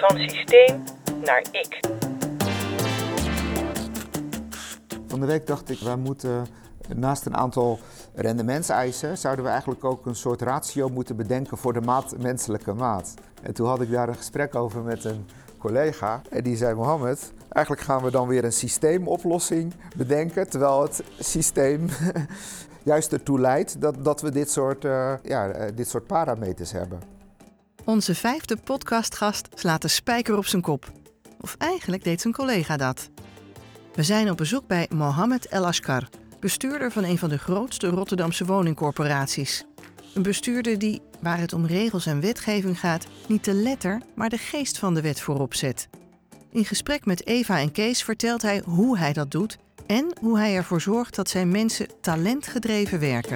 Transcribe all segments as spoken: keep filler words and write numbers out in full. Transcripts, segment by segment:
Van systeem naar ik. Van de week dacht ik, wij moeten naast een aantal rendementseisen, zouden we eigenlijk ook een soort ratio moeten bedenken voor de maat, menselijke maat. En toen had ik daar een gesprek over met een collega en die zei: Mohammed, eigenlijk gaan we dan weer een systeemoplossing bedenken, terwijl het systeem juist ertoe leidt dat, dat we dit soort, uh, ja, uh, dit soort parameters hebben. Onze vijfde podcastgast slaat de spijker op zijn kop. Of eigenlijk deed zijn collega dat. We zijn op bezoek bij Mohammed El Askar, bestuurder van een van de grootste Rotterdamse woningcorporaties. Een bestuurder die, waar het om regels en wetgeving gaat, niet de letter, maar de geest van de wet voorop zet. In gesprek met Eva en Kees vertelt hij hoe hij dat doet en hoe hij ervoor zorgt dat zijn mensen talentgedreven werken.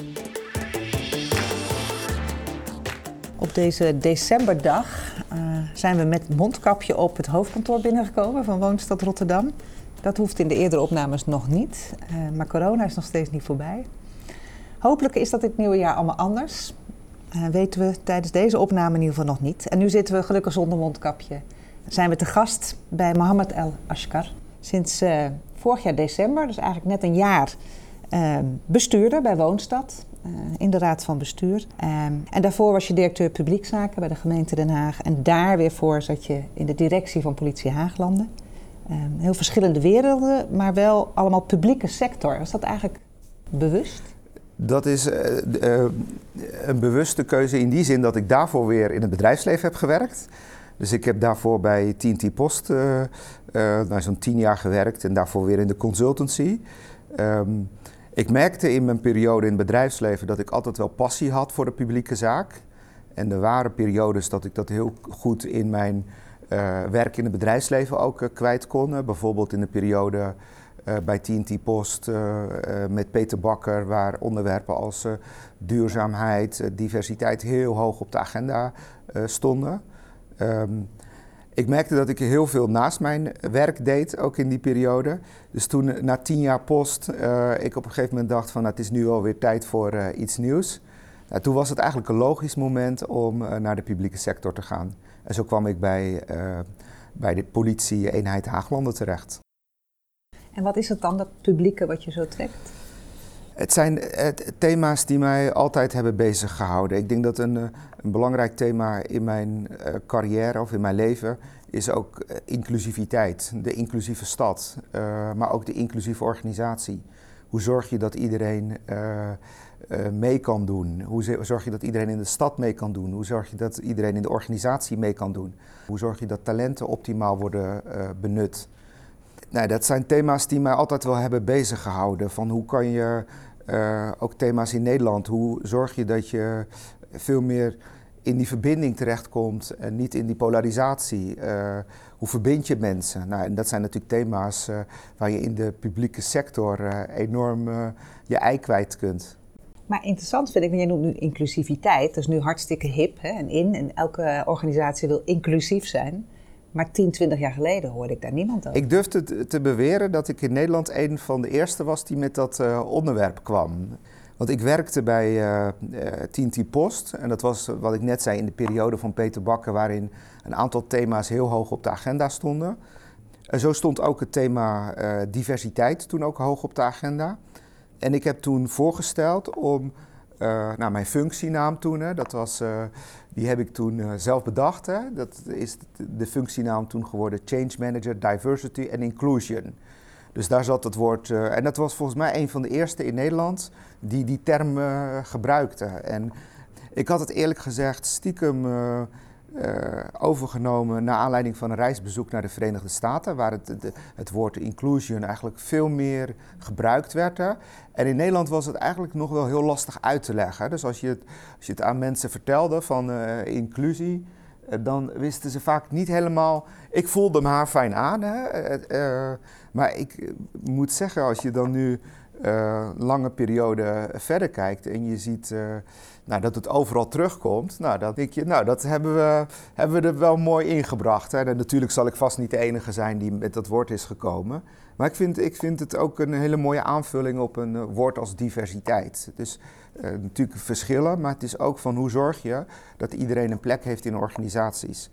Op deze decemberdag uh, zijn we met mondkapje op het hoofdkantoor binnengekomen van Woonstad Rotterdam. Dat hoeft in de eerdere opnames nog niet, uh, maar corona is nog steeds niet voorbij. Hopelijk is dat dit nieuwe jaar allemaal anders. Uh, weten we tijdens deze opname in ieder geval nog niet. En nu zitten we gelukkig zonder mondkapje. Zijn we te gast bij Mohammed El Askar. Sinds uh, vorig jaar december, dus eigenlijk net een jaar, uh, bestuurder bij Woonstad. Uh, in de raad van bestuur. Um, en daarvoor was je directeur publiekzaken bij de gemeente Den Haag. En daar weer voor zat je in de directie van Politie Haaglanden. Um, heel verschillende werelden, maar wel allemaal publieke sector. Was dat eigenlijk bewust? Dat is uh, uh, een bewuste keuze in die zin dat ik daarvoor weer in het bedrijfsleven heb gewerkt. Dus ik heb daarvoor bij T N T Post uh, uh, nou, zo'n tien jaar gewerkt en daarvoor weer in de consultancy. Um, Ik merkte in mijn periode in het bedrijfsleven dat ik altijd wel passie had voor de publieke zaak. En er waren periodes dat ik dat heel goed in mijn uh, werk in het bedrijfsleven ook uh, kwijt kon. Uh, bijvoorbeeld in de periode uh, bij T N T Post uh, uh, met Peter Bakker, waar onderwerpen als uh, duurzaamheid, uh, diversiteit heel hoog op de agenda uh, stonden. Um, Ik merkte dat ik heel veel naast mijn werk deed, ook in die periode. Dus toen, na tien jaar post, uh, ik op een gegeven moment dacht van, nou, het is nu alweer tijd voor uh, iets nieuws. Nou, toen was het eigenlijk een logisch moment om uh, naar de publieke sector te gaan. En zo kwam ik bij, uh, bij de politie-eenheid Haaglanden terecht. En wat is het dan, dat publieke wat je zo trekt? Het zijn uh, thema's die mij altijd hebben bezig gehouden. Ik denk dat een, uh, een belangrijk thema in mijn uh, carrière of in mijn leven is ook uh, inclusiviteit. De inclusieve stad, uh, maar ook de inclusieve organisatie. Hoe zorg je dat iedereen uh, uh, mee kan doen? Hoe zorg je dat iedereen in de stad mee kan doen? Hoe zorg je dat iedereen in de organisatie mee kan doen? Hoe zorg je dat talenten optimaal worden uh, benut? Nou, dat zijn thema's die mij altijd wel hebben bezig gehouden. Van hoe kan je, uh, ook thema's in Nederland, hoe zorg je dat je veel meer in die verbinding terechtkomt en niet in die polarisatie. Uh, hoe verbind je mensen? Nou, en dat zijn natuurlijk thema's uh, waar je in de publieke sector uh, enorm uh, je ei kwijt kunt. Maar interessant vind ik, want jij noemt nu inclusiviteit. Dat is nu hartstikke hip hè, en in. En elke organisatie wil inclusief zijn. Maar tien, twintig jaar geleden hoorde ik daar niemand over. Ik durfde te, te beweren dat ik in Nederland een van de eerste was die met dat uh, onderwerp kwam. Want ik werkte bij uh, uh, T N T Post en dat was wat ik net zei in de periode van Peter Bakker, waarin een aantal thema's heel hoog op de agenda stonden. En zo stond ook het thema uh, diversiteit toen ook hoog op de agenda. En ik heb toen voorgesteld om, uh, nou mijn functienaam toen, hè, dat was, uh, die heb ik toen uh, zelf bedacht. Hè. Dat is de functienaam toen geworden Change Manager Diversity and Inclusion. Dus daar zat het woord, uh, en dat was volgens mij een van de eerste in Nederland die die term uh, gebruikte. En ik had het eerlijk gezegd stiekem uh, uh, overgenomen naar aanleiding van een reisbezoek naar de Verenigde Staten, waar het, het, het woord inclusion eigenlijk veel meer gebruikt werd. Hè. En in Nederland was het eigenlijk nog wel heel lastig uit te leggen. Dus als je het, als je het aan mensen vertelde van uh, inclusie, uh, dan wisten ze vaak niet helemaal. Ik voelde me haar fijn aan, hè. Uh, uh, maar ik moet zeggen, als je dan nu uh, lange periode verder kijkt en je ziet uh, nou, dat het overal terugkomt, nou, dan denk je, nou, dat hebben we, hebben we er wel mooi ingebracht. Hè. En natuurlijk zal ik vast niet de enige zijn die met dat woord is gekomen. Maar ik vind, ik vind het ook een hele mooie aanvulling op een uh, woord als diversiteit. Dus uh, natuurlijk verschillen, maar het is ook van hoe zorg je dat iedereen een plek heeft in organisaties.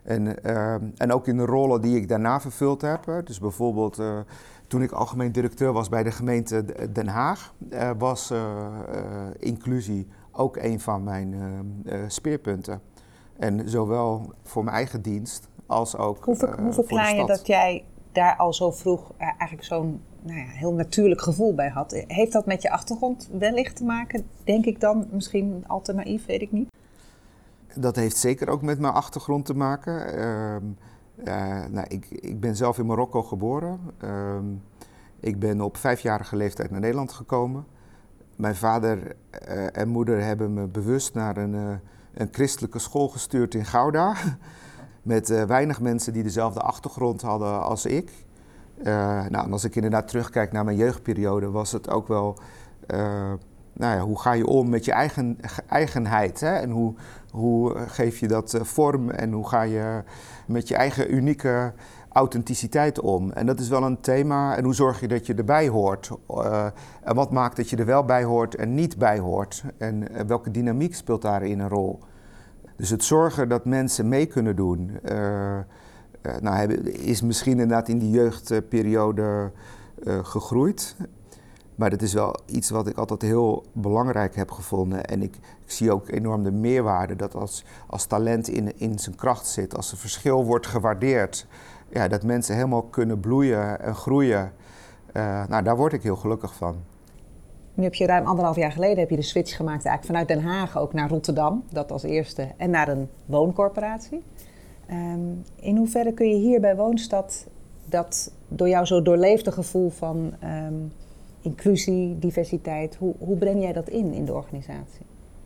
En, uh, en ook in de rollen die ik daarna vervuld heb. Hè. Dus bijvoorbeeld uh, toen ik algemeen directeur was bij de gemeente Den Haag, uh, was uh, uh, inclusie ook een van mijn uh, uh, speerpunten. En zowel voor mijn eigen dienst als ook Hoe, ver, uh, hoe verklaar je dat jij daar al zo vroeg uh, eigenlijk zo'n nou ja, heel natuurlijk gevoel bij had? Heeft dat met je achtergrond wellicht te maken? Denk ik dan misschien al te naïef, weet ik niet. Dat heeft zeker ook met mijn achtergrond te maken. Uh, uh, nou, ik, ik ben zelf in Marokko geboren. Uh, ik ben op vijfjarige leeftijd naar Nederland gekomen. Mijn vader uh, en moeder hebben me bewust naar een, uh, een christelijke school gestuurd in Gouda. Met uh, weinig mensen die dezelfde achtergrond hadden als ik. Uh, nou, en als ik inderdaad terugkijk naar mijn jeugdperiode, was het ook wel... Uh, nou ja, hoe ga je om met je eigen, eigenheid? Hè? En hoe, hoe geef je dat uh, vorm en hoe ga je met je eigen unieke authenticiteit om? En dat is wel een thema. En hoe zorg je dat je erbij hoort? Uh, en wat maakt dat je er wel bij hoort en niet bij hoort? En uh, welke dynamiek speelt daarin een rol? Dus het zorgen dat mensen mee kunnen doen, uh, uh, nou, is misschien inderdaad in die jeugdperiode uh, gegroeid. Maar dat is wel iets wat ik altijd heel belangrijk heb gevonden. En ik, ik zie ook enorm de meerwaarde dat als, als talent in, in zijn kracht zit, als er verschil wordt gewaardeerd, ja, dat mensen helemaal kunnen bloeien en groeien. Uh, nou, daar word ik heel gelukkig van. Nu heb je ruim anderhalf jaar geleden heb je de switch gemaakt eigenlijk vanuit Den Haag ook naar Rotterdam, dat als eerste, en naar een wooncorporatie. Um, in hoeverre kun je hier bij Woonstad dat door jou zo doorleefde gevoel van um, inclusie, diversiteit, hoe, hoe breng jij dat in in de organisatie?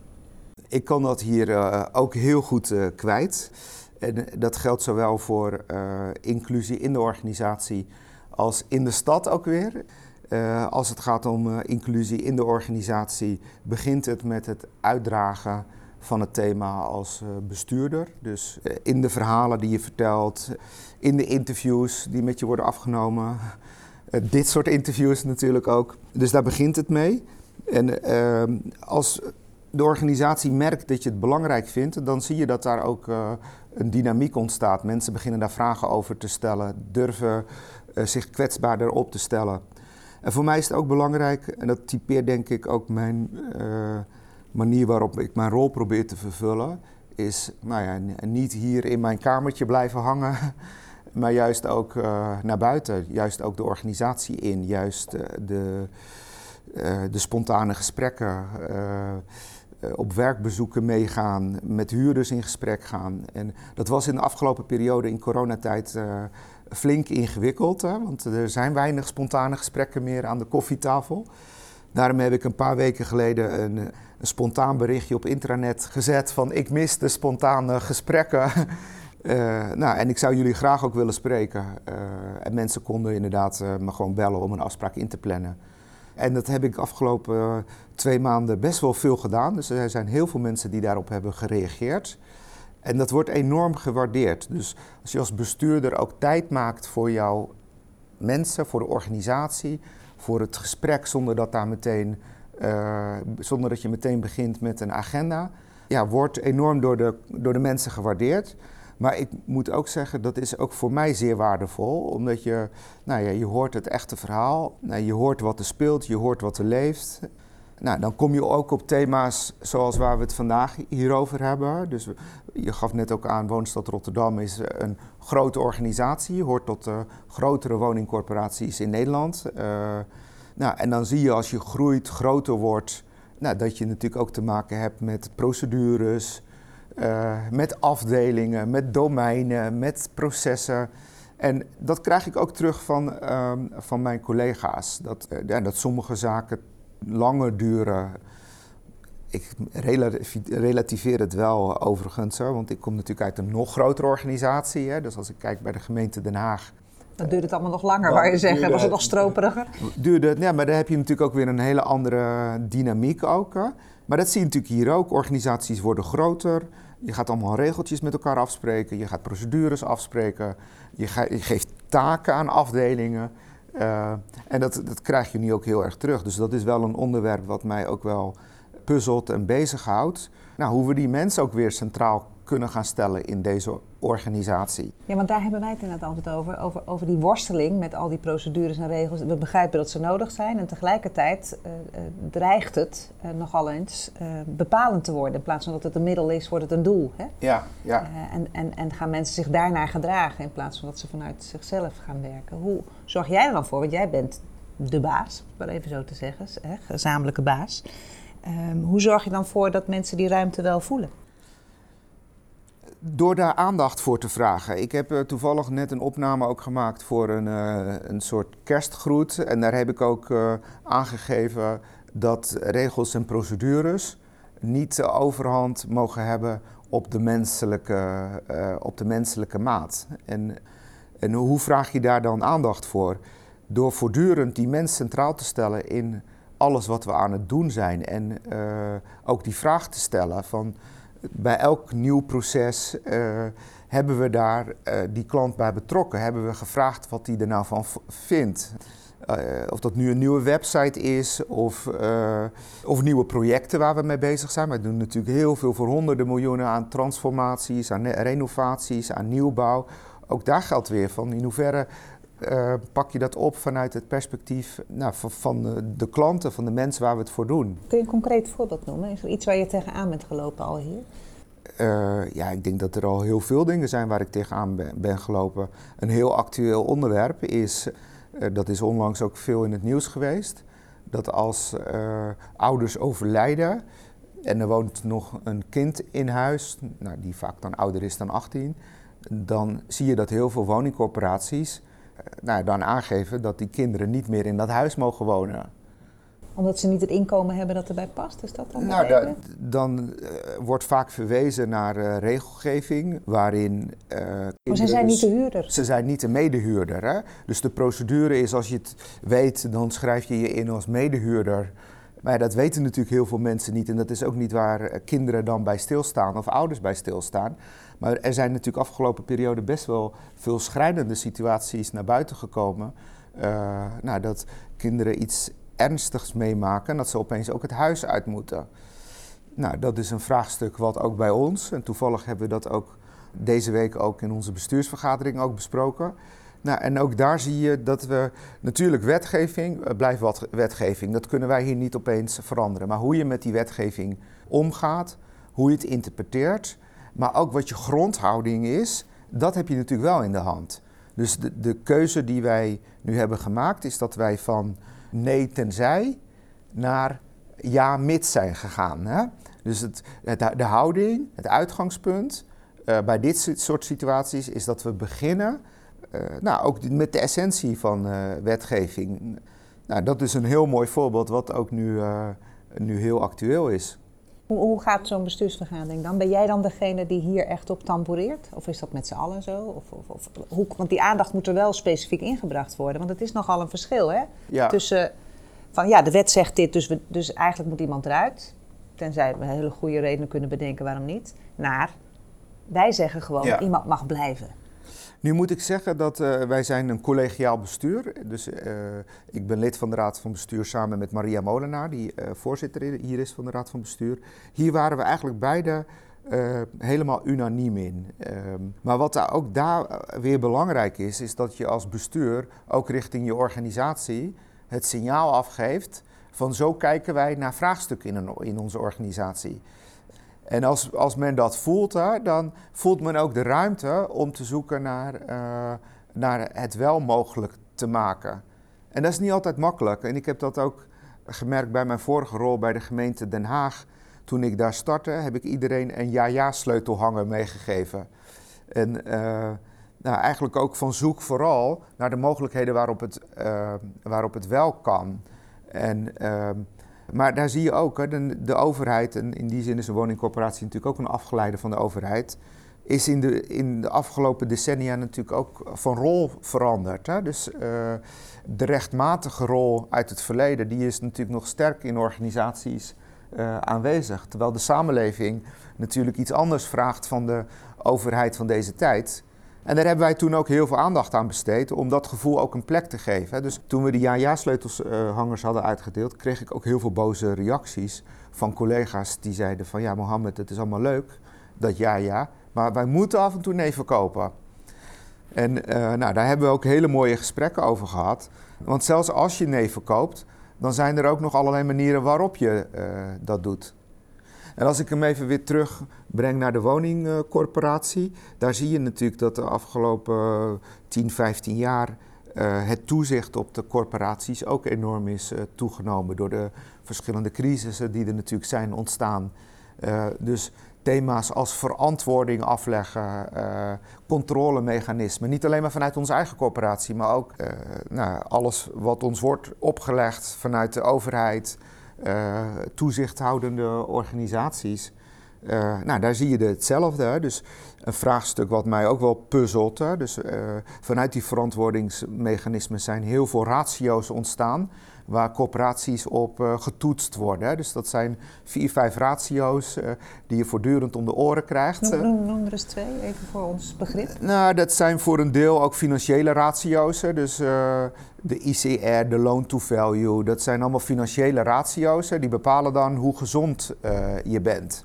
Ik kan dat hier uh, ook heel goed uh, kwijt. En dat geldt zowel voor uh, inclusie in de organisatie als in de stad ook weer. Uh, als het gaat om uh, inclusie in de organisatie, begint het met het uitdragen van het thema als uh, bestuurder. Dus uh, in de verhalen die je vertelt, in de interviews die met je worden afgenomen. Uh, dit soort interviews natuurlijk ook. Dus daar begint het mee. En uh, als de organisatie merkt dat je het belangrijk vindt, dan zie je dat daar ook uh, een dynamiek ontstaat. Mensen beginnen daar vragen over te stellen, durven uh, zich kwetsbaarder op te stellen. En voor mij is het ook belangrijk, en dat typeert denk ik ook mijn uh, manier waarop ik mijn rol probeer te vervullen, is nou ja, niet hier in mijn kamertje blijven hangen, maar juist ook uh, naar buiten, juist ook de organisatie in, juist uh, de, uh, de spontane gesprekken, uh, op werkbezoeken meegaan, met huurders in gesprek gaan. En dat was in de afgelopen periode in coronatijd uh, flink ingewikkeld, hè, want er zijn weinig spontane gesprekken meer aan de koffietafel. Daarom heb ik een paar weken geleden een, een spontaan berichtje op intranet gezet van ik mis de spontane gesprekken. Uh, nou, en ik zou jullie graag ook willen spreken. Uh, en mensen konden inderdaad uh, me gewoon bellen om een afspraak in te plannen. En dat heb ik afgelopen uh, twee maanden best wel veel gedaan. Dus er zijn heel veel mensen die daarop hebben gereageerd. En dat wordt enorm gewaardeerd. Dus als je als bestuurder ook tijd maakt voor jouw mensen, voor de organisatie, voor het gesprek zonder dat, daar meteen, uh, zonder dat je meteen begint met een agenda, ja, wordt enorm door de, door de mensen gewaardeerd. Maar ik moet ook zeggen, dat is ook voor mij zeer waardevol, omdat je, nou ja, je hoort het echte verhaal, nou, je hoort wat er speelt, je hoort wat er leeft. Nou, dan kom je ook op thema's zoals waar we het vandaag hierover hebben. Dus je gaf net ook aan, Woonstad Rotterdam is een grote organisatie, je hoort tot de grotere woningcorporaties in Nederland. Uh, nou, en dan zie je als je groeit, groter wordt, nou, dat je natuurlijk ook te maken hebt met procedures, Uh, met afdelingen, met domeinen, met processen. En dat krijg ik ook terug van, uh, van mijn collega's. Dat, uh, ja, dat sommige zaken langer duren. Ik relativeer het wel overigens, hè, want ik kom natuurlijk uit een nog grotere organisatie. Hè. Dus als ik kijk bij de gemeente Den Haag. Dan duurt het allemaal nog langer, wou je zeggen. Was het nog stroperiger? Duurde, ja, maar daar heb je natuurlijk ook weer een hele andere dynamiek ook. Hè. Maar dat zie je natuurlijk hier ook. Organisaties worden groter. Je gaat allemaal regeltjes met elkaar afspreken. Je gaat procedures afspreken. Je, ge- je geeft taken aan afdelingen. Uh, en dat, dat krijg je nu ook heel erg terug. Dus dat is wel een onderwerp wat mij ook wel puzzelt en bezighoudt. Nou, hoe we die mensen ook weer centraal kunnen gaan stellen in deze organisatie. Ja, want daar hebben wij het inderdaad altijd over, over, over die worsteling met al die procedures en regels. We begrijpen dat ze nodig zijn en tegelijkertijd uh, uh, dreigt het uh, nogal eens uh, bepalend te worden. In plaats van dat het een middel is, wordt het een doel. Hè? Ja, ja. Uh, en, en, en gaan mensen zich daarnaar gedragen in plaats van dat ze vanuit zichzelf gaan werken. Hoe zorg jij er dan voor? Want jij bent de baas, maar even zo te zeggen, hè, gezamenlijke baas. Um, hoe zorg je dan voor dat mensen die ruimte wel voelen? Door daar aandacht voor te vragen. Ik heb uh, toevallig net een opname ook gemaakt voor een, uh, een soort kerstgroet. En daar heb ik ook uh, aangegeven dat regels en procedures niet de overhand mogen hebben op de menselijke, uh, op de menselijke maat. En, en hoe vraag je daar dan aandacht voor? Door voortdurend die mens centraal te stellen in alles wat we aan het doen zijn. En uh, ook die vraag te stellen van bij elk nieuw proces uh, hebben we daar uh, die klant bij betrokken. Hebben we gevraagd wat hij er nou van v- vindt. Uh, of dat nu een nieuwe website is of, uh, of nieuwe projecten waar we mee bezig zijn. We doen natuurlijk heel veel voor honderden miljoenen aan transformaties, aan renovaties, aan nieuwbouw. Ook daar geldt weer van in hoeverre uh, pak je dat op vanuit het perspectief nou, van, van de, de klanten, van de mensen waar we het voor doen. Kun je een concreet voorbeeld noemen? Is er iets waar je tegenaan bent gelopen al hier? Uh, ja, ik denk dat er al heel veel dingen zijn waar ik tegenaan ben, ben gelopen. Een heel actueel onderwerp is, uh, dat is onlangs ook veel in het nieuws geweest, dat als uh, ouders overlijden en er woont nog een kind in huis, nou, die vaak dan ouder is dan achttien, dan zie je dat heel veel woningcorporaties uh, nou, dan aangeven dat die kinderen niet meer in dat huis mogen wonen. Omdat ze niet het inkomen hebben dat erbij past? Is dat dan? Nou, da, dan uh, wordt vaak verwezen naar uh, regelgeving waarin... Uh, maar ze zijn niet de huurder. Ze zijn niet de medehuurder. Hè? Dus de procedure is, als je het weet, dan schrijf je je in als medehuurder. Maar ja, dat weten natuurlijk heel veel mensen niet. En dat is ook niet waar uh, kinderen dan bij stilstaan of ouders bij stilstaan. Maar er zijn natuurlijk afgelopen periode best wel veel schrijnende situaties naar buiten gekomen. Uh, nou, dat kinderen iets ernstigs meemaken en dat ze opeens ook het huis uit moeten. Nou, dat is een vraagstuk wat ook bij ons, en toevallig hebben we dat ook deze week ook in onze bestuursvergadering ook besproken. Nou, en ook daar zie je dat we natuurlijk wetgeving, blijft wat wetgeving, dat kunnen wij hier niet opeens veranderen. Maar hoe je met die wetgeving omgaat, hoe je het interpreteert, maar ook wat je grondhouding is, dat heb je natuurlijk wel in de hand. Dus de, de keuze die wij nu hebben gemaakt is dat wij van nee tenzij naar ja mits zijn gegaan. Hè? Dus het, het, de houding, het uitgangspunt uh, bij dit soort situaties is dat we beginnen, uh, nou, ook met de essentie van uh, wetgeving. Nou, dat is een heel mooi voorbeeld wat ook nu, uh, nu heel actueel is. Hoe, hoe gaat zo'n bestuursvergadering dan? Ben jij dan degene die hier echt op tamboureert? Of is dat met z'n allen zo? Of, of, of, hoe, want die aandacht moet er wel specifiek ingebracht worden. Want het is nogal een verschil, hè? Ja. Tussen van ja, de wet zegt dit, dus, we, dus eigenlijk moet iemand eruit. Tenzij we hele goede redenen kunnen bedenken waarom niet. Naar, wij zeggen gewoon, ja. Iemand mag blijven. Nu moet ik zeggen dat uh, wij zijn een collegiaal bestuur. Dus uh, ik ben lid van de Raad van Bestuur samen met Maria Molenaar, die uh, voorzitter hier is van de Raad van Bestuur. Hier waren we eigenlijk beide uh, helemaal unaniem in. Um, maar wat daar ook daar weer belangrijk is, is dat je als bestuur ook richting je organisatie het signaal afgeeft van zo kijken wij naar vraagstukken in, een, in onze organisatie. En als, als men dat voelt, hè, dan voelt men ook de ruimte om te zoeken naar, uh, naar het wel mogelijk te maken. En dat is niet altijd makkelijk. En ik heb dat ook gemerkt bij mijn vorige rol bij de gemeente Den Haag. Toen ik daar startte, heb ik iedereen een ja-ja-sleutelhanger meegegeven. En uh, nou, eigenlijk ook van zoek vooral naar de mogelijkheden waarop het, uh, waarop het wel kan. En... Uh, Maar daar zie je ook, hè, de, de overheid, en in die zin is een woningcorporatie natuurlijk ook een afgeleide van de overheid, is in de, in de afgelopen decennia natuurlijk ook van rol veranderd. Hè? Dus uh, de rechtmatige rol uit het verleden, die is natuurlijk nog sterk in organisaties uh, aanwezig. Terwijl de samenleving natuurlijk iets anders vraagt van de overheid van deze tijd. En daar hebben wij toen ook heel veel aandacht aan besteed om dat gevoel ook een plek te geven. Dus toen we de ja-ja-sleutelhangers hadden uitgedeeld, kreeg ik ook heel veel boze reacties van collega's die zeiden van ja, Mohammed, het is allemaal leuk, dat ja-ja, Maar wij moeten af en toe neven kopen. En uh, nou, daar hebben we ook hele mooie gesprekken over gehad. Want zelfs als je neven koopt, dan zijn er ook nog allerlei manieren waarop je uh, dat doet. En als ik hem even weer terugbreng naar de woningcorporatie, daar zie je natuurlijk dat de afgelopen tien, vijftien jaar uh, het toezicht op de corporaties ook enorm is uh, toegenomen door de verschillende crisissen die er natuurlijk zijn ontstaan. Uh, dus thema's als verantwoording afleggen, uh, controlemechanismen, niet alleen maar vanuit onze eigen corporatie, maar ook uh, nou, alles wat ons wordt opgelegd vanuit de overheid, uh, toezichthoudende organisaties. Uh, nou, daar zie je hetzelfde. Hè? Dus een vraagstuk wat mij ook wel puzzelt. Hè? Dus uh, vanuit die verantwoordingsmechanismen zijn heel veel ratio's ontstaan waar corporaties op uh, getoetst worden. Hè? Dus dat zijn vier, vijf ratio's uh, die je voortdurend om de oren krijgt. Noem, noem, noem er eens twee, even voor ons begrip. Nou, dat zijn voor een deel ook financiële ratio's. Hè? Dus uh, de I C R, de loan to value, dat zijn allemaal financiële ratio's. Hè? Die bepalen dan hoe gezond uh, je bent.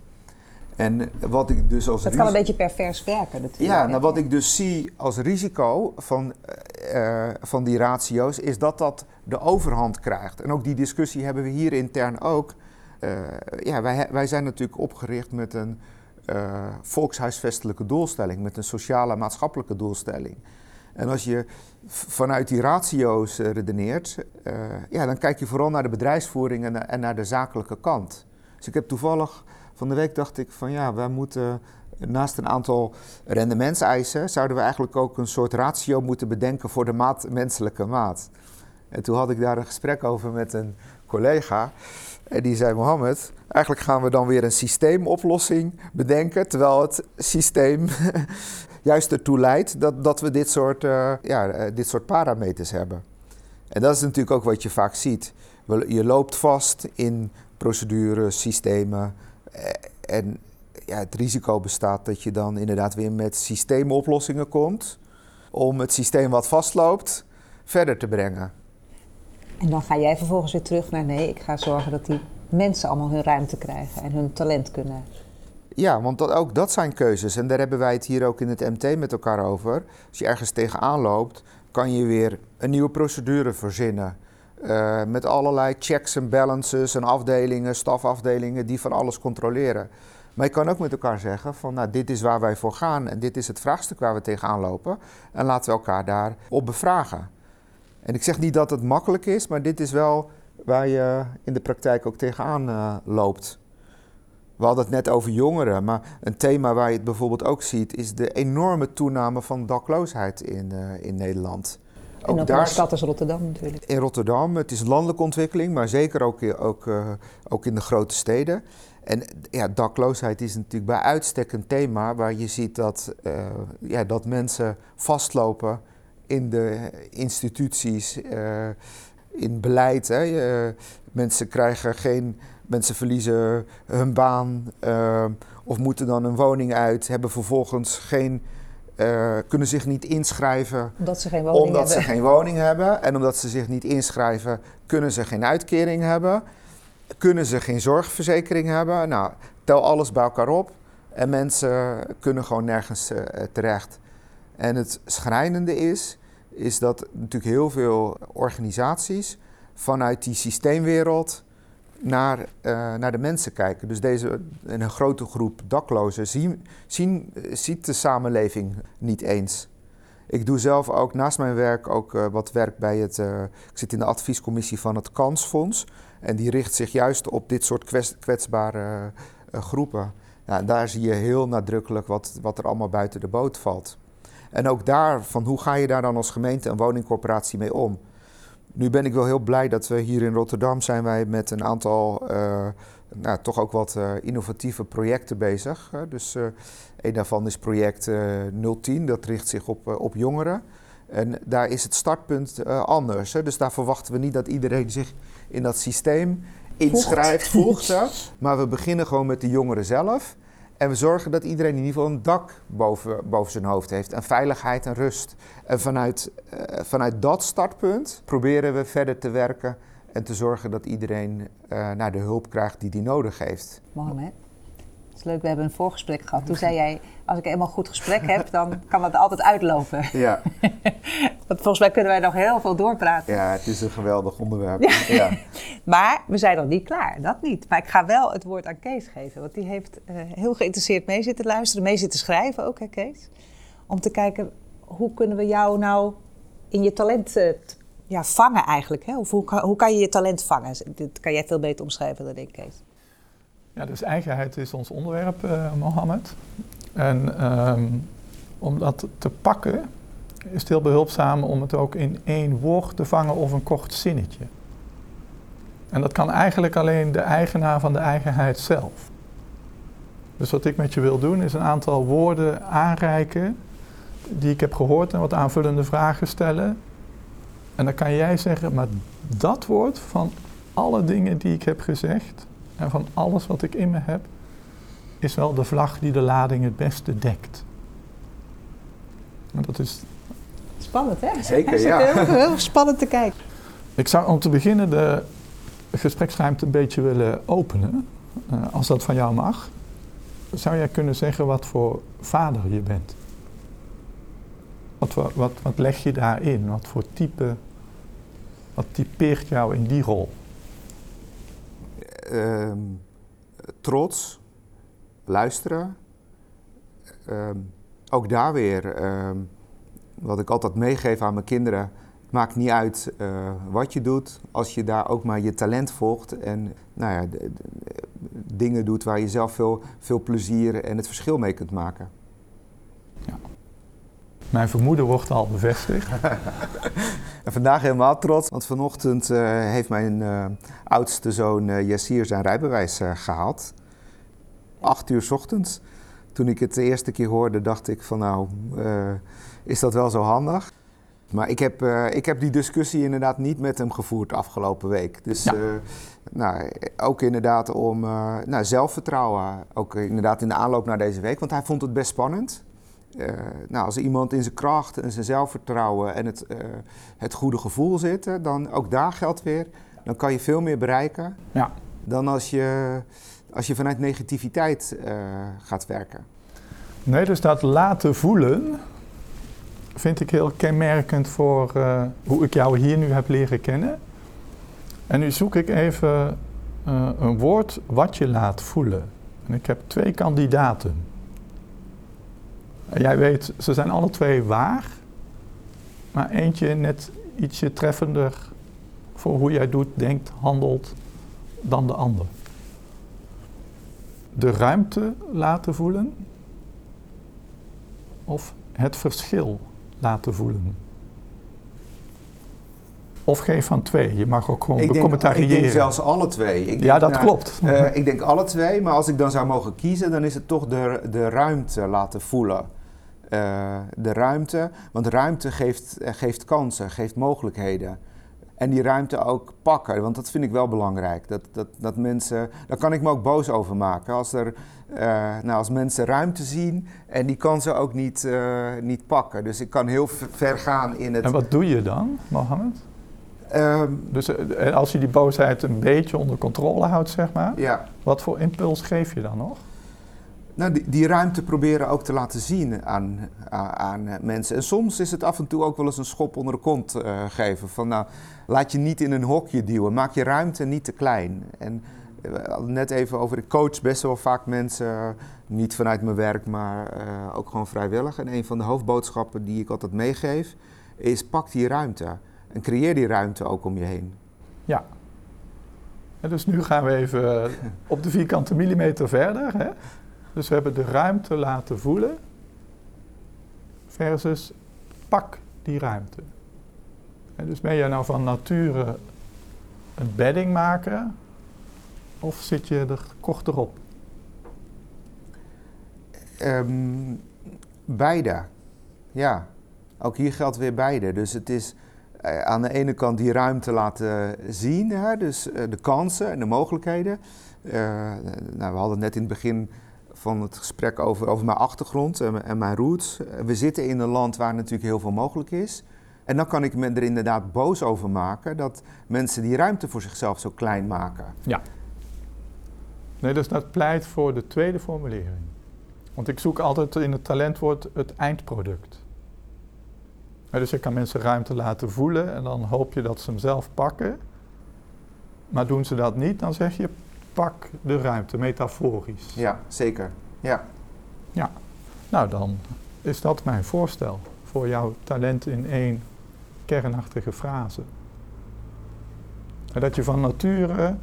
En wat ik dus als dat kan een beetje pervers werken natuurlijk. Ja, nou, wat ik dus zie als risico van, uh, van die ratio's is dat dat de overhand krijgt. En ook die discussie hebben we hier intern ook. Uh, ja, wij, wij zijn natuurlijk opgericht met een uh, volkshuisvestelijke doelstelling, met een sociale maatschappelijke doelstelling. En als je vanuit die ratio's uh, redeneert, uh, ja, dan kijk je vooral naar de bedrijfsvoering en, en naar de zakelijke kant. Dus ik heb toevallig van de week dacht ik van ja, wij moeten naast een aantal rendementseisen zouden we eigenlijk ook een soort ratio moeten bedenken voor de maat, menselijke maat. En toen had ik daar een gesprek over met een collega en die zei: Mohammed, eigenlijk gaan we dan weer een systeemoplossing bedenken, terwijl het systeem juist ertoe leidt dat, dat we dit soort, uh, ja, uh, dit soort parameters hebben. En dat is natuurlijk ook wat je vaak ziet. Je loopt vast in procedures, systemen. En ja, het risico bestaat dat je dan inderdaad weer met systeemoplossingen komt om het systeem wat vastloopt verder te brengen. En dan ga jij vervolgens weer terug naar nee, ik ga zorgen dat die mensen allemaal hun ruimte krijgen en hun talent kunnen. Ja, want dat, ook dat zijn keuzes en daar hebben wij het hier ook in het M T met elkaar over. Als je ergens tegenaan loopt, kan je weer een nieuwe procedure verzinnen. Uh, met allerlei checks en balances en afdelingen, stafafdelingen die van alles controleren. Maar je kan ook met elkaar zeggen van nou, dit is waar wij voor gaan en dit is het vraagstuk waar we tegenaan lopen. En laten we elkaar daarop bevragen. En ik zeg niet dat het makkelijk is, maar dit is wel waar je in de praktijk ook tegenaan uh, loopt. We hadden het net over jongeren, maar een thema waar je het bijvoorbeeld ook ziet is de enorme toename van dakloosheid in, uh, in Nederland. En ook, ook daar, in de stad als Rotterdam natuurlijk. In Rotterdam, het is landelijke ontwikkeling, maar zeker ook, ook, uh, ook in de grote steden. En ja, dakloosheid is natuurlijk bij uitstek een thema waar je ziet dat, uh, ja, dat mensen vastlopen in de instituties, uh, in beleid. Hè. Uh, mensen krijgen geen, mensen verliezen hun baan uh, of moeten dan een woning uit, hebben vervolgens geen... Uh, kunnen zich niet inschrijven omdat ze geen woning omdat hebben. ze geen woning hebben. En omdat ze zich niet inschrijven, kunnen ze geen uitkering hebben. Kunnen ze geen zorgverzekering hebben. Nou, tel alles bij elkaar op. En mensen kunnen gewoon nergens uh, terecht. En het schrijnende is, is dat natuurlijk heel veel organisaties vanuit die systeemwereld naar, uh, naar de mensen kijken. Dus deze een grote groep daklozen zien, zien, ziet de samenleving niet eens. Ik doe zelf ook naast mijn werk ook uh, wat werk bij het... Uh, ik zit in de adviescommissie van het Kansfonds. En die richt zich juist op dit soort kwets, kwetsbare uh, groepen. Nou, daar zie je heel nadrukkelijk wat, wat er allemaal buiten de boot valt. En ook daar, van hoe ga je daar dan als gemeente en woningcorporatie mee om? Nu ben ik wel heel blij dat we hier in Rotterdam zijn wij met een aantal, uh, nou, toch ook wat uh, innovatieve projecten bezig. Hè. Dus uh, een daarvan is project uh, nul tien, dat richt zich op, uh, op jongeren. En daar is het startpunt uh, anders. Hè. Dus daar verwachten we niet dat iedereen zich in dat systeem inschrijft, voegt. voegt maar we beginnen gewoon met de jongeren zelf. En we zorgen dat iedereen in ieder geval een dak boven, boven zijn hoofd heeft. En veiligheid en rust. En vanuit, uh, vanuit dat startpunt proberen we verder te werken. En te zorgen dat iedereen uh, naar de hulp krijgt die die nodig heeft. Mohammed, Dat is leuk, we hebben een voorgesprek gehad. Toen zei jij, als ik eenmaal een goed gesprek heb, dan kan dat altijd uitlopen. Ja. Want volgens mij kunnen wij nog heel veel doorpraten. Ja, het is een geweldig onderwerp. Ja. Ja. Maar we zijn nog niet klaar, dat niet. Maar ik ga wel het woord aan Kees geven. Want die heeft uh, heel geïnteresseerd mee zitten luisteren, mee zitten schrijven ook, hè Kees? Om te kijken, hoe kunnen we jou nou in je talent uh, t- ja, vangen eigenlijk? Hè? Of hoe, kan, hoe kan je je talent vangen? Dat kan jij veel beter omschrijven dan ik, Kees. Ja, dus eigenheid is ons onderwerp, uh, Mohammed. En um, om dat te pakken is het heel behulpzaam om het ook in één woord te vangen of een kort zinnetje. En dat kan eigenlijk alleen de eigenaar van de eigenheid zelf. Dus wat ik met je wil doen is een aantal woorden aanreiken die ik heb gehoord en wat aanvullende vragen stellen. En dan kan jij zeggen, maar dat woord van alle dingen die ik heb gezegd en van alles wat ik in me heb, is wel de vlag die de lading het beste dekt. En dat is... Spannend, hè? Zeker, ja. Heel, heel spannend te kijken. Ik zou om te beginnen de gespreksruimte een beetje willen openen, uh, als dat van jou mag. Zou jij kunnen zeggen wat voor vader je bent? Wat, wat, wat, wat leg je daarin? Wat voor type, wat typeert jou in die rol? Uh, trots, luisteren. Uh, ook daar weer, uh, wat ik altijd meegeef aan mijn kinderen. Het maakt niet uit uh, wat je doet, als je daar ook maar je talent volgt en nou ja, de, de, de, dingen doet waar je zelf veel, veel plezier en het verschil mee kunt maken. Ja. Mijn vermoeden wordt al bevestigd. En vandaag helemaal trots, want vanochtend uh, heeft mijn uh, oudste zoon uh, Yassir zijn rijbewijs uh, gehaald. Acht uur 's ochtends. Toen ik het de eerste keer hoorde, dacht ik van nou, uh, is dat wel zo handig? Maar ik heb, uh, ik heb die discussie inderdaad niet met hem gevoerd afgelopen week. Dus ja. uh, nou, ook inderdaad om uh, nou, zelfvertrouwen, ook inderdaad in de aanloop naar deze week, want hij vond het best spannend. Uh, nou, als iemand in zijn kracht en zijn zelfvertrouwen en het, uh, het goede gevoel zitten, dan ook daar geldt weer, dan kan je veel meer bereiken ja. dan als je, als je vanuit negativiteit uh, gaat werken. Nee, dus dat laten voelen vind ik heel kenmerkend voor uh, hoe ik jou hier nu heb leren kennen. En nu zoek ik even uh, een woord wat je laat voelen. En ik heb twee kandidaten. En jij weet, ze zijn alle twee waar, maar eentje net ietsje treffender voor hoe jij doet, denkt, handelt dan de ander. De ruimte laten voelen of het verschil laten voelen. Of geen van twee, je mag ook gewoon becommentariëren. Ik denk zelfs alle twee. Ik ja, denk, dat nou, klopt. Uh, ik denk alle twee, maar als ik dan zou mogen kiezen, dan is het toch de, de ruimte laten voelen. Uh, de ruimte, want ruimte geeft, uh, geeft kansen, geeft mogelijkheden. En die ruimte ook pakken, want dat vind ik wel belangrijk. Dat, dat, dat mensen, daar kan ik me ook boos over maken. Als, er, uh, nou, als mensen ruimte zien en die kansen ook niet, uh, niet pakken. Dus ik kan heel ver gaan in het... En wat doe je dan, Mohammed? Um, dus uh, als je die boosheid een beetje onder controle houdt, zeg maar. Ja. Wat voor impuls geef je dan nog? Nou, die, die ruimte proberen ook te laten zien aan, aan, aan mensen. En soms is het af en toe ook wel eens een schop onder de kont uh, geven. Van nou, laat je niet in een hokje duwen. Maak je ruimte niet te klein. En we hadden net even over, ik coach best wel vaak mensen, uh, niet vanuit mijn werk, maar uh, ook gewoon vrijwillig. En een van de hoofdboodschappen die ik altijd meegeef, is pak die ruimte. En creëer die ruimte ook om je heen. Ja. En dus nu gaan we even op de vierkante millimeter verder, hè? Dus we hebben de ruimte laten voelen versus pak die ruimte. En dus ben je nou van nature een bedding maken of zit je er korter op? Um, beide, ja. Ook hier geldt weer beide. Dus het is uh, aan de ene kant die ruimte laten zien, hè? Dus uh, de kansen en de mogelijkheden. Uh, nou, we hadden het net in het begin van het gesprek over, over mijn achtergrond en, en mijn roots. We zitten in een land waar natuurlijk heel veel mogelijk is. En dan kan ik me er inderdaad boos over maken dat mensen die ruimte voor zichzelf zo klein maken. Ja. Nee, dus dat pleit voor de tweede formulering. Want ik zoek altijd in het talentwoord het eindproduct. Ja, dus je kan mensen ruimte laten voelen en dan hoop je dat ze hem zelf pakken. Maar doen ze dat niet, dan zeg je pak de ruimte, metaforisch. Ja, zeker. Ja. Ja, nou dan is dat mijn voorstel voor jouw talent in één kernachtige frase. En dat je van nature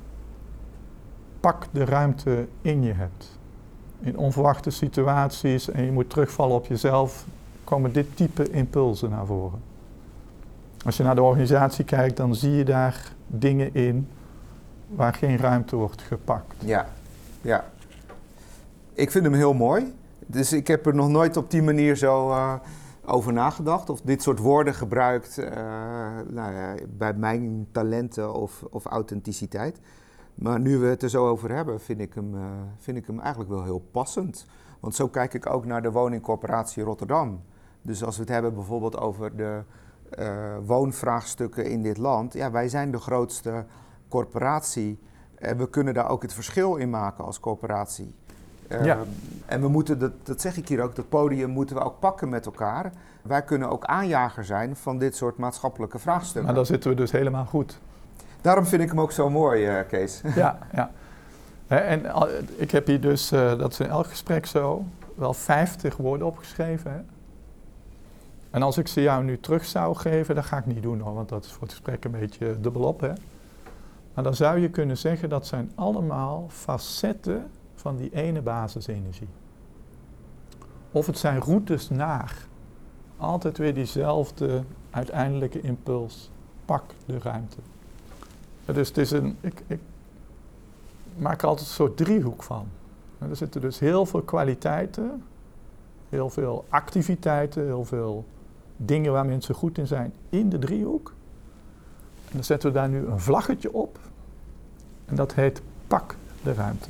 pak de ruimte in je hebt. In onverwachte situaties en je moet terugvallen op jezelf, komen dit type impulsen naar voren. Als je naar de organisatie kijkt, dan zie je daar dingen in waar geen ruimte wordt gepakt. Ja, ja. Ik vind hem heel mooi. Dus ik heb er nog nooit op die manier zo uh, over nagedacht. Of dit soort woorden gebruikt uh, nou ja, bij mijn talenten of, of authenticiteit. Maar nu we het er zo over hebben, vind ik, hem, uh, vind ik hem eigenlijk wel heel passend. Want zo kijk ik ook naar de woningcorporatie Rotterdam. Dus als we het hebben bijvoorbeeld over de uh, woonvraagstukken in dit land. Ja, wij zijn de grootste corporatie. En we kunnen daar ook het verschil in maken als corporatie. Uh, Ja. En we moeten, dat, dat zeg ik hier ook, dat podium moeten we ook pakken met elkaar. Wij kunnen ook aanjager zijn van dit soort maatschappelijke vraagstukken. Maar dan zitten we dus helemaal goed. Daarom vind ik hem ook zo mooi, uh, Kees. Ja, ja. Hè, en al- ik heb hier dus, uh, dat is in elk gesprek zo, wel vijftig woorden opgeschreven. Hè? En als ik ze jou nu terug zou geven, dat ga ik niet doen hoor, want dat is voor het gesprek een beetje dubbelop. Hè? Maar dan zou je kunnen zeggen dat zijn allemaal facetten van die ene basisenergie. Of het zijn routes naar. Altijd weer diezelfde uiteindelijke impuls. Pak de ruimte. Ja, dus het is een, ik, ik maak er altijd een soort driehoek van. En er zitten dus heel veel kwaliteiten, heel veel activiteiten, heel veel dingen waar mensen goed in zijn in de driehoek. En dan zetten we daar nu een vlaggetje op. En dat heet pak de ruimte.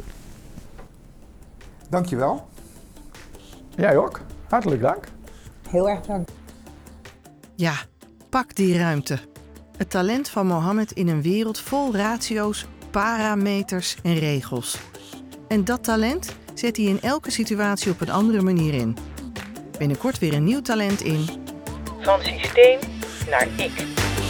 Dankjewel. Jij ook. Hartelijk dank. Heel erg dank. Ja, pak die ruimte. Het talent van Mohammed in een wereld vol ratio's, parameters en regels. En dat talent zet hij in elke situatie op een andere manier in. Binnenkort weer een nieuw talent in Van systeem naar ik.